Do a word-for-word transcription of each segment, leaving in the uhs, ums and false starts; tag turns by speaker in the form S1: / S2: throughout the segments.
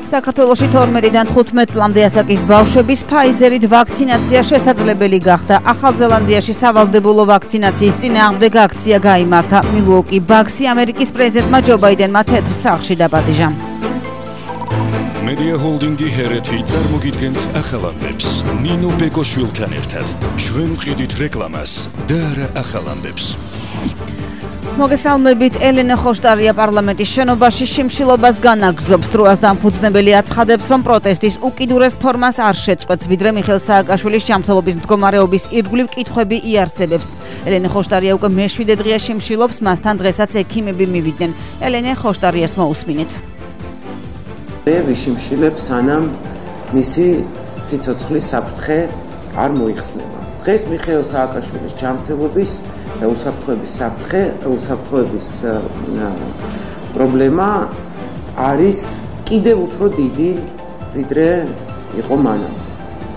S1: საქართველოში თორმეტიდან თხუთმეტ წლამდე ასაკის ბავშვების ფაიზერით ვაქცინაცია შესაძლებელი გახდა. ახალ ზელანდიაში სავალდებულო ვაქცინაციის წინააღმდეგ აქცია გაიმართა. მილუოკი ბაქსი ამერიკის პრეზიდენტმა ჯო ბაიდენმა თეთრ სახლში დაპატიჟა.
S2: Media Holding-ი ჰერეთი წარმოგიდგენთ ახალ ამბებს. ნინო ბეკოშვილთან ერთად. ჩვენ ვყიდით რეკლამას და არა ახალ ამბებს.
S1: მოგესალმებით, ელენე ხოშტარია პარლამენტის შენობაში შიმშილობას განაგრძობს. დროას დამფუძნებელი აცხადებს, რომ პროტესტის უკიდურეს ფორმას არ შეწყვეტს, ვიდრე მიხეილ სააკაშვილის ჯანმრთელობის მდგომარეობის ირგვლივ კითხვები იარსებებს. ელენე ხოშტარია უკვე მეშვიდე დღეა შიმშილობს, მასთან დღესაც ექიმები მივიდნენ. ელენე ხოშტარიას მოусმინეთ.
S3: მე ვიშიმშილებ, სანამ მისი სიცოცხლის საფრთხე არ მოიხსნება. დღეს მიხეილ სააკაშვილის ჯანმრთელობის და უსაფრთხოების საფრთხე, უსაფრთხოების პრობლემა არის კიდევ უფრო დიდი, ვიდრე იყო მანამდე.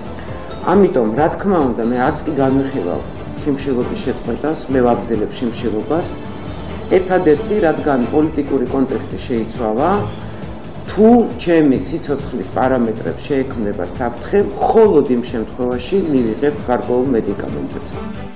S3: ამიტომ, რა თქმა უნდა, მე არც კი განვიხილავ შიმშილობის შეწყვეტას, მე ვაგრძელებ შიმშილობას. ერთადერთი, რადგან პოლიტიკური კონტექსტი შეიცვალა, თუ ჩემი სიცოცხლის პარამეტრებს შეექმნება საფრთხე, მხოლოდ იმ შემთხვევაში მივიღებ გარკვეულ მედიკამენტებს.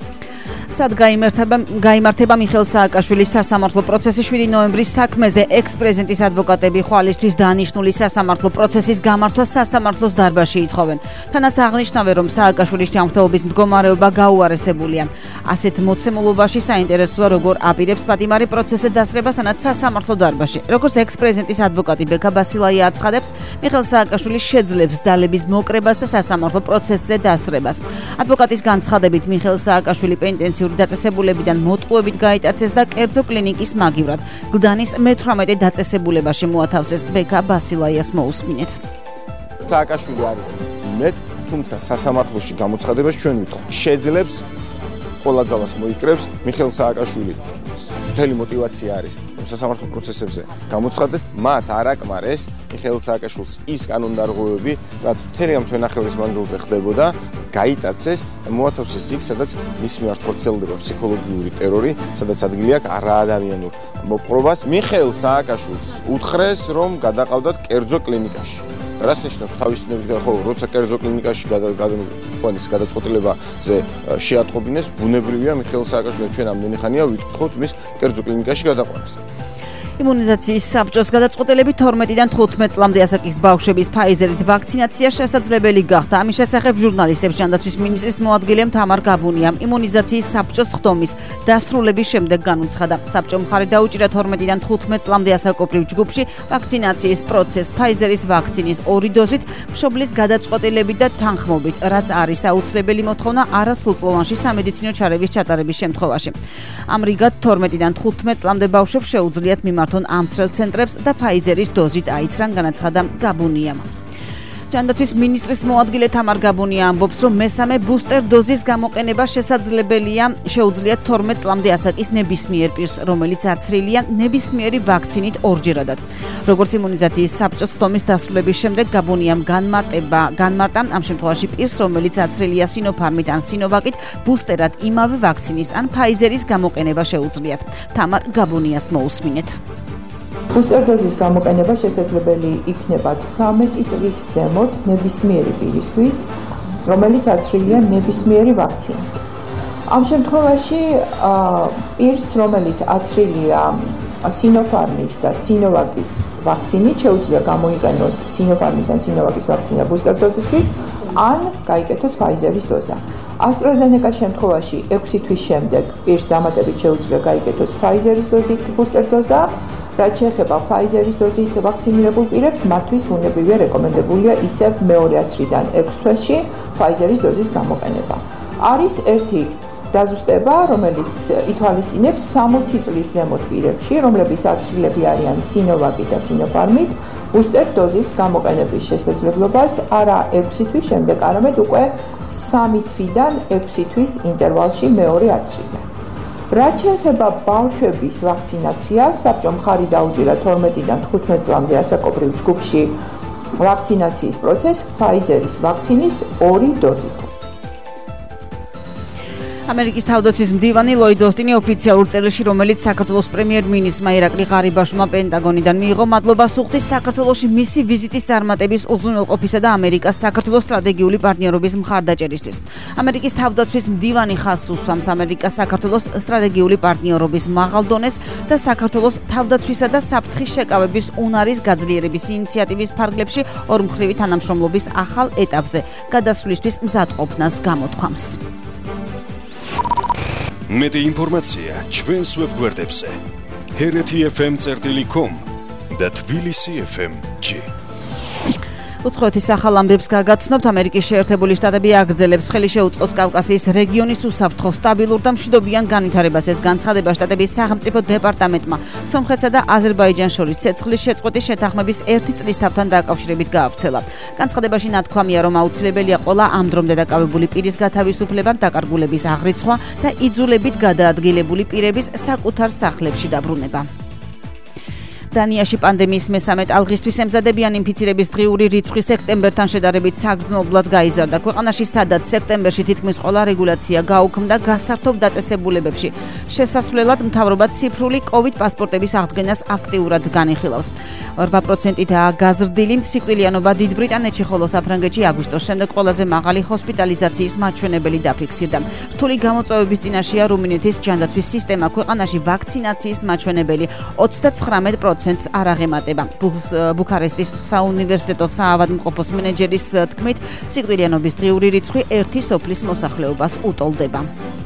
S1: სად გაიმართება გაიმართება მიხეილ სააკაშვილის სასამართლო პროცესი შვიდი ნოემბრის საქმეზე ექს-პრეზიდენტის ადვოკატები ხვალისთვის დანიშნული სასამართლო პროცესის გამართვას სასამართლოს დარბაზში ითხოვენ. თანაც აღნიშნავენ, რომ სააკაშვილის ჯანმრთელობის მდგომარეობა გაუარესებულია. ასეთ მოცემულობაში საინტერესოა, როგორ აპირებს პატიმარი პროცესზე დასწრებას, თანაც სასამართლო დარბაზში. როგორც ექს-პრეზიდენტის ადვოკატი ბექა ბასილაია აცხადებს, მიხეილ სააკაშვილი შეძლებს ძალების მოკრებას და სასამართლო პროცესზე დასწრებას. ადვოკატის განცხადებით, მიხეილ სააკაშვილი პენტენციური დაწესებულებიდან მოტყუებით გაიტაცეს და კერძო კლინიკის მაგივრად გლდანის მეთვრამეტე დაწესებულებაში მოათავსეს. ბექა ბასილაიას მოусმინეთ.
S4: სააკაშვილი არის ძიმედ, თუმცა სასამართლოში გამოცხადებას ჩვენ ვითხოვთ. შეძლებს ყველა ძალას მოიკრებს. მიხეილ სააკაშვილი მთელი мотиваცია არის, რომ სასამართლო პროცესებზე გამოცხადდეს, მათ არ აკმარეს მიხეილ სააკაშვილს ის კანონდარღვევები, რაც მთელი ამ თვენახევრის მანძილზე ხდებოდა, გაიტაცეს, მოათავსეს იქ, სადაც მის მიმართ ხორციელდება ფსიქოლოგიური ტერორი, სადაც ადგილი აქვს არაადამიანურ მოპყრობას. მიხეილ სააკაშვილს უთხრეს, რომ გადაყავდათ კერძო კლინიკაში. რას ნიშნავს თავის ცნობით, ხო, როცა კერძო კლინიკაში გადაყვანის გადაწყვეტილებაზე შეატყობინეს, ბუნებრივია მიხეილ სააკაშვილს ჩვენ ამდენი ხანია ვიტყოთ მის კერძო კლინიკაში გადაყვანას.
S1: იმუნიზაციის საბჭოს გადაწყვეტილებით თორმეტიდან თხუთმეტ წლამდე ასაკის ბავშვების ფაიზერით ვაქცინაცია შესაძლებელი გახდა. ამის შესახებ ჟურნალისტებს ჯანდაცვის მინისტრის მოადგილემ თამარ გაბუნიამ იმუნიზაციის საბჭოს ხდომის დასრულების შემდეგ განუცხადა. საბჭომ მხარი დაუჭირა თორმეტიდან თხუთმეტ წლამდე ასაკობრივ ჯგუფში ვაქცინაციის პროცესს ფაიზერის ვაქცინის ორი დოზით მშობლის გადაწყვეტილებით და თანხმობით, რაც არის აუცილებელი მოთხოვნა არასრულწლოვანში სამედიცინო ჩარევის ჩატარების შემთხვევაში. ამრიგად თორმეტიდან თხუთმეტ წლამდე ბავშვებს შეუძლიათ მიმართონ ამ ცრელ ცენტრებს და ფაიზერის დოზით აიცრან, განაცხადა გაბუნიამ. ჯანდაცვის მინისტრის მოადგილე თამარ გაბუნია ამბობს, რომ მესამე ბუსტერ დოზის გამოყენება შესაძლებელია შეუძლიათ თორმეტ წლამდე ასაკის ნებისმიერ პირს, რომელიც აცრილია ნებისმიერი ვაქცინით ორჯერადად. როგორც იმუნიზაციის საბჭოს ხდომის დასრულების შემდეგ გაბუნიამ განმარტება განმარტა ამ შემთხვევაში პირს, რომელიც აცრილია სინოფარმით ან სინოვაკით, ბუსტერად იმავე ვაქცინის ან ფაიზერის გამოყენება შეუძლიათ. თამარ გაბუნიას მოусმინეთ.
S5: ბუსტერ დოზის გამოყენება შესაძლებელი იქნება თვრამეტი წლის ზემოთ ნებისმიერი პირისთვის, რომელიც აცრილია ნებისმიერი ვაქცინით. ამ შემთხვევაში პირს, რომელიც აცრილია სინოფარმის და სინოვაკის ვაქცინით, შეუძლია გამოიყენოს სინოფარმის ან სინოვაკის ვაქცინა ბუსტერ დოზისთვის, ან გაიკეთოს ფაიზერის დოზა. AstraZeneca-ის შემთხვევაში ექვსი თვის შემდეგ პირს დამატებით შეუძლია გაიკეთოს ფაიზერის დოზით ბუსტერ დოზა. რაც შეეხება ფაიზერის დოზით ვაქცინირებულ პირებს, მათთვის ბუნებრივია რეკომენდებულია ისევ მეორე ათრიდან ექვს თვეში ფაიზერის დოზის გამოყენება. არის ერთი დაზუსტება, რომელიც ითვალისწინებს სამოცი წლის ზემოთ პირებში, რომლებიც აცრილები არიან სინოვაკით და სინოფარმით, ბუსტერ დოზის გამოყენების შესაძლებლობას არა ექვსი თვის შემდეგ, არამედ უკვე სამი თვიდან ექვსი თვის ინტერვალში მეორე ათრიდან. რაც შეეხება ბავშვების ვაქცინაციას, საბჭომ მხარი დაუჭირა თორმეტიდან თხუთმეტ წლამდე ასაკობრივ ჯგუფში ვაქცინაციის პროცესს ფაიზერის ვაქცინის ორი დოზით.
S1: ამერიკის თავდაცვის მდივანი ლოიდ ოსტინი ოფიციალურ წერილში, რომელიც საქართველოს პრემიერ-მინისტრმა ირაკლი ღარიბაშვილმა პენტაგონიდან მიიღო, მადლობას უხდის საქართველოში მისი ვიზიტის წარმატების უზრუნველყოფისა და ამერიკას საქართველოს სტრატეგიული პარტნიორობის მხარდაჭერისთვის. ამერიკის თავდაცვის მდივანი ხაზს უსვამს ამერიკას საქართველოს სტრატეგიული პარტნიორობის მაღალ დონეს და საქართველოს თავდაცვისა და საფრთხის შეკავების უნარის გაძლიერების ინიციატივის ფარგლებში ორმხრივი თანამშრომლობის ახალ ეტაპზე გადასვლისთვის მზადყოფნას გამოთქვამს.
S2: მეტი ინფორმაცია ჩვენს ვებგვერდებზე ჰერეთი ეფ ემ წერტილი კომ და თბილისი ეფ ემ ჯი.
S1: უცხოეთის ახალ ამბებს გაგაცნობთ. ამერიკის შეერთებული შტატები აგრძელებს ხელი შეუწყოს კავკასიის რეგიონის უსაფრთხო, სტაბილურ და მშვიდობიან განვითარებას. ეს განცხადება შტატების სახელმწიფო დეპარტამენტმა სომხეთსა და აზერბაიჯანს შორის ცეცხლის შეწყვეტის შეთანხმების ერთი წლის თავთან დაკავშირებით გაავრცელა. განცხადებაში ნათქვამია, რომ აუცილებელია ყველა ამ დრომდე დაკავებული პირის გათავისუფლება, დაკარგულების აღრიცხვა და იძულებით გადაადგილებული პირების საკუთარ სახლებში დაბრუნება. დანიაში პანდემიის მესამე ტალღისთვის ემზადებიან ინფიცირების დღიური რიცხვი სექტემბერთან შედარებით საგრძნობლად გაიზარდა. ქვეყანაში სადაც სექტემბერში თითქმის ყველა რეგულაცია გაუქმდა გასართობ დაწესებულებებში. შესასვლელად მთავრობა ციფრული კოვიდ პასპორტების აღდგენას აქტიურად განიხილავს. რვა პროცენტითაა გაზრდილი სიკვდილიანობა დიდ ბრიტანეთში, ხოლო საფრანგეთში აგვისტოს შემდეგ ყველაზე მაღალი ჰოსპიტალიზაციის მაჩვენებელი დაფიქსირდა. რთული გამოწვევების წინაშეა რუმინეთის ჯანდაცვის სისტემა. ქვეყანაში ვაქცინაციის მაჩვენებელი ოცდაცხრამეტ პროცენტს არ აღემატება. ბუქარესტის საუნივერსიტეტო საავადმყოფოს მენეჯერის თქმით, სიკვდილიანობის დღიური რიცხვი ერთი სოფლის მოსახლეობას უტოლდება.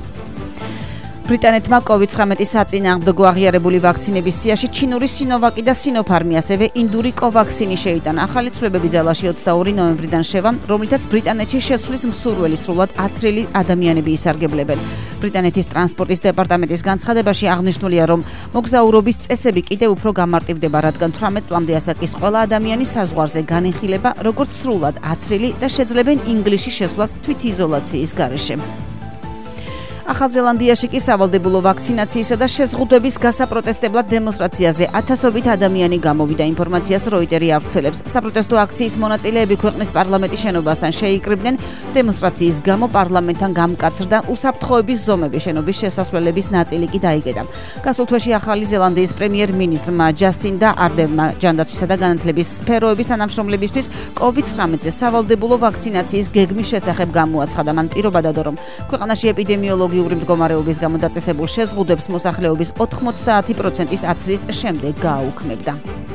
S1: ბრიტანეთმა კოვიდ ცხრამეტის საწინააღმდეგო აღიარებული ვაქცინების სიაში ჩინური სინოვაკი და სინოფარმი, ასევე ინდური კოვაქსინი შეიტანა. ახალი ცვლილებები ძალაში ოცდაორი ნოემბრიდან შევა, რომლითაც ბრიტანეთში შესვლის მსურველი სრულად ათრილი ადამიანები ისარგებლებენ. ბრიტანეთის ტრანსპორტის დეპარტამენტის განცხადებაში აღნიშნულია, რომ მოგზაურობის წესები კიდევ უფრო გამარტივდება, რადგან თვრამეტ წლამდე ასაკის ყველა ადამიანი საზღვარზე განიხილება როგორც სრულად ათრილი და შეძლებენ ინგლისში შესვლას თვითიზოლაციის გარეშე. ახალ ზელანდიაში კი სავალდებულო ვაქცინაციისა და შეზღუდვების გასაპროტესტებლად დემონსტრაციაზე ათასობით ადამიანი გამოვიდა. ინფორმაციას როიტერი ავრცელებს. საპროტესტო აქციის მონაწილეები ქვეყნის პარლამენტის შენობასთან შეიკრიბნენ. დემონსტრაციის გამო პარლამენტთან გამკაცრდა უსაფრთხოების ზომები, შენობის შესასვლელების ნაწილი კი დაიკეტა. გასულ თვეში ახალი ზელანდიის პრემიერ-მინისტრმა ჯასინდა არდერნმა ჯანდაცვისა და განათლების სფეროების თანამშრომლებისთვის კოვიდ ცხრამეტზე სავალდებულო ვაქცინაციის გეგმის შესახებ გამოაცხადა. მან პირობა დადო, რომ ქვეყანაში ეპიდემიოლოგი მდგომარეობის გამო დაწესებულ შეზღუდვებს მოსახლეობის ოთხმოცდაათი პროცენტის აცრის შემდეგ გააუქმებდა.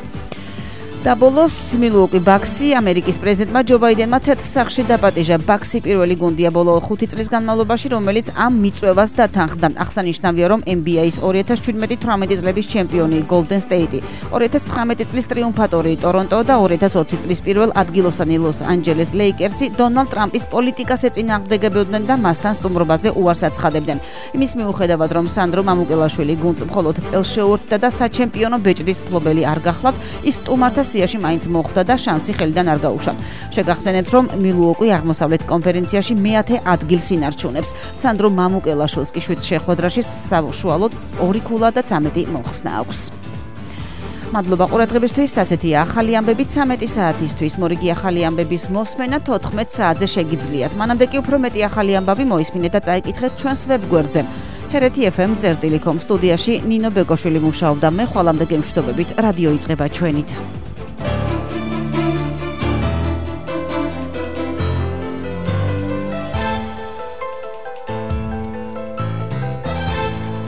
S1: და ბოლოს მილუოკი ბაქსი ამერიკის პრეზიდენტმა ჯო ბაიდენმა თეთრ სახლში დაპატიჟა. ბაქსი პირველი გუნდია ბოლო ხუთი წლის განმავლობაში, რომელიც ამ მიწვევას დათანხმდა. აღსანიშნავია, რომ ენ ბი ეის ორი ათას შვიდმეტი თვრამეტი წლების ჩემპიონი გოლდენ სტეიტი, ორი ათას ცხრამეტი წლის ტრიუმფატორი ტორონტო და ორი ათას ოცი წლის პირველ ადგილოსანი ლოს ანჯელეს ლეიკერსი დონალდ ტრამპის პოლიტიკას ეწინააღმდეგებოდნენ და მასთან სტუმრობაზე უარს აცხადებდნენ. იმის მიუხედავად, რომ სანდრო მამუკელაშვილი გუნდს მხოლოდ წელს შეუერთდა და საჩემპიონო ბეჭდის მფლობელი არ გახლავთ, ის სტუმართა სიაში მაინც მოხვდა და შანსი ხელიდან არ გაუშვა. შეგახსენებთ, რომ მილუოკი აღმოსავლეთ კონფერენციაში მეათე ადგილს ინარჩუნებს. სანდრო მამუკელაშვილს კი შვიდ შეხვედრაში საშუალოდ ორი ქულა და ცამეტი მოხსნა აქვს. მადლობა ყურადღებისთვის. ასეთია ახალი ამბები ცამეტი საათისთვის. მორიგი ახალი ამბების მოსმენა თოთხმეტ საათზე შეგიძლიათ. მანამდე კი უფრო მეტი ახალი ამბავი მოისმინეთ და წაიკითხეთ ჩვენს ვებგვერდზე. ჰერეთი ეფ ემ წერტილი კომ სტუდიაში ნინო ბეკოშვილი მუშაობდა. მე ხვალამდე გემშვიდობებით. რადიო იწყება ჩვენით.